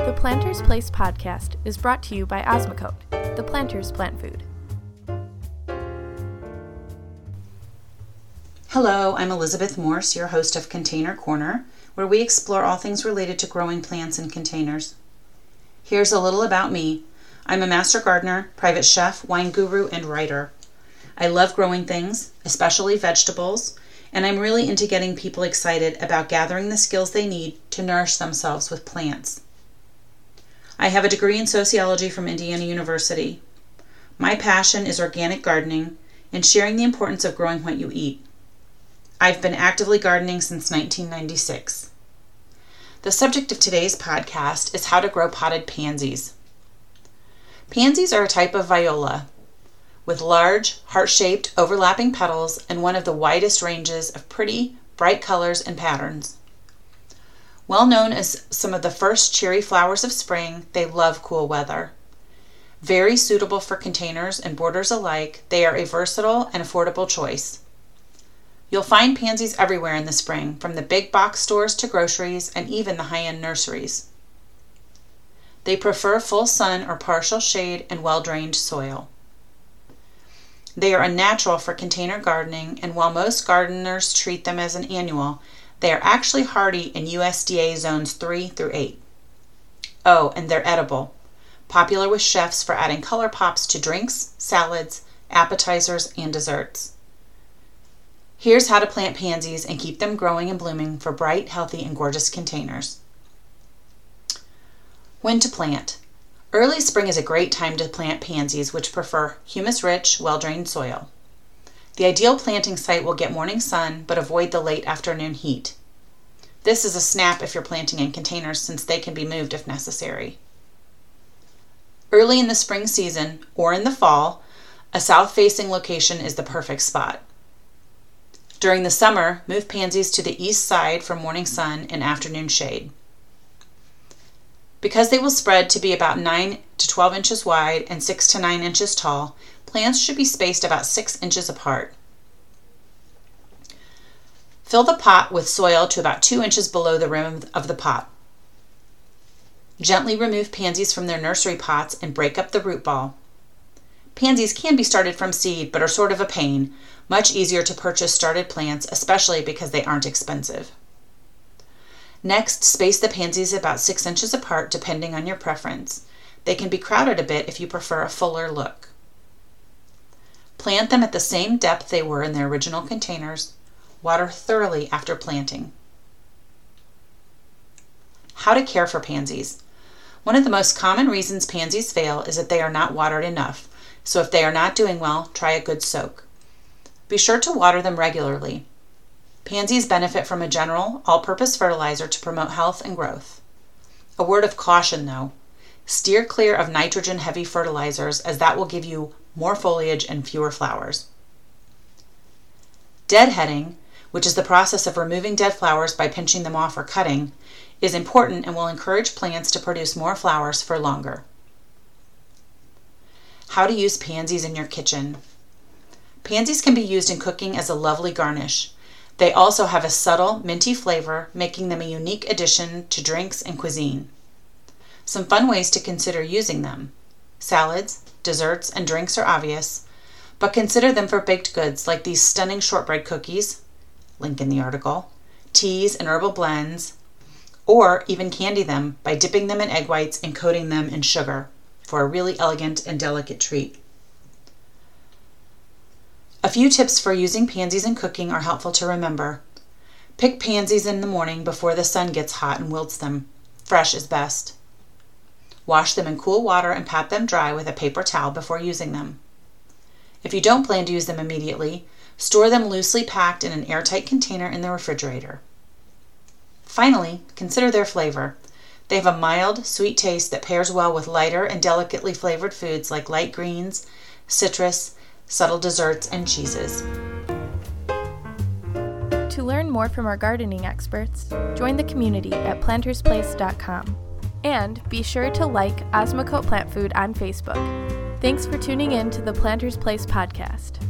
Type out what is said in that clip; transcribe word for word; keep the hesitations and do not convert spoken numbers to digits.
The Planter's Place podcast is brought to you by Osmocote, the Planter's Plant Food. Hello, I'm Elizabeth Morse, your host of Container Corner, where we explore all things related to growing plants in containers. Here's a little about me. I'm a master gardener, private chef, wine guru, and writer. I love growing things, especially vegetables, and I'm really into getting people excited about gathering the skills they need to nourish themselves with plants. I have a degree in sociology from Indiana University. My passion is organic gardening and sharing the importance of growing what you eat. I've been actively gardening since nineteen ninety-six. The subject of today's podcast is how to grow potted pansies. Pansies are a type of viola with large, heart-shaped, overlapping petals and one of the widest ranges of pretty, bright colors and patterns. Well known as some of the first cheery flowers of spring, they love cool weather. Very suitable for containers and borders alike, they are a versatile and affordable choice. You'll find pansies everywhere in the spring, from the big box stores to groceries and even the high-end nurseries. They prefer full sun or partial shade and well-drained soil. They are a natural for container gardening, and while most gardeners treat them as an annual, they are actually hardy in U S D A zones three through eight. Oh, and they're edible, popular with chefs for adding color pops to drinks, salads, appetizers, and desserts. Here's how to plant pansies and keep them growing and blooming for bright, healthy, and gorgeous containers. When to plant. Early spring is a great time to plant pansies, which prefer humus-rich, well-drained soil. The ideal planting site will get morning sun, but avoid the late afternoon heat. This is a snap if you're planting in containers, since they can be moved if necessary. Early in the spring season, or in the fall, a south-facing location is the perfect spot. During the summer, move pansies to the east side for morning sun and afternoon shade. Because they will spread to be about nine to twelve inches wide and six to nine inches tall, plants should be spaced about six inches apart. Fill the pot with soil to about two inches below the rim of the pot. Gently remove pansies from their nursery pots and break up the root ball. Pansies can be started from seed, but are sort of a pain. Much easier to purchase started plants, especially because they aren't expensive. Next, space the pansies about six inches apart depending on your preference. They can be crowded a bit if you prefer a fuller look. Plant them at the same depth they were in their original containers. Water thoroughly after planting. How to care for pansies. One of the most common reasons pansies fail is that they are not watered enough, so if they are not doing well, try a good soak. Be sure to water them regularly. Pansies benefit from a general, all-purpose fertilizer to promote health and growth. A word of caution though, steer clear of nitrogen-heavy fertilizers, as that will give you more foliage and fewer flowers. Deadheading, which is the process of removing dead flowers by pinching them off or cutting, is important and will encourage plants to produce more flowers for longer. How to use pansies in your kitchen. Pansies can be used in cooking as a lovely garnish. They also have a subtle, minty flavor, making them a unique addition to drinks and cuisine. Some fun ways to consider using them. Salads, desserts, and drinks are obvious, but consider them for baked goods like these stunning shortbread cookies, link in the article, teas and herbal blends, or even candy them by dipping them in egg whites and coating them in sugar for a really elegant and delicate treat. A few tips for using pansies in cooking are helpful to remember. Pick pansies in the morning before the sun gets hot and wilts them. Fresh is best. Wash them in cool water and pat them dry with a paper towel before using them. If you don't plan to use them immediately, store them loosely packed in an airtight container in the refrigerator. Finally, consider their flavor. They have a mild, sweet taste that pairs well with lighter and delicately flavored foods like light greens, citrus, subtle desserts, and cheeses. To learn more from our gardening experts, join the community at planters place dot com. And be sure to like Osmocote Plant Food on Facebook. Thanks for tuning in to the Planter's Place podcast.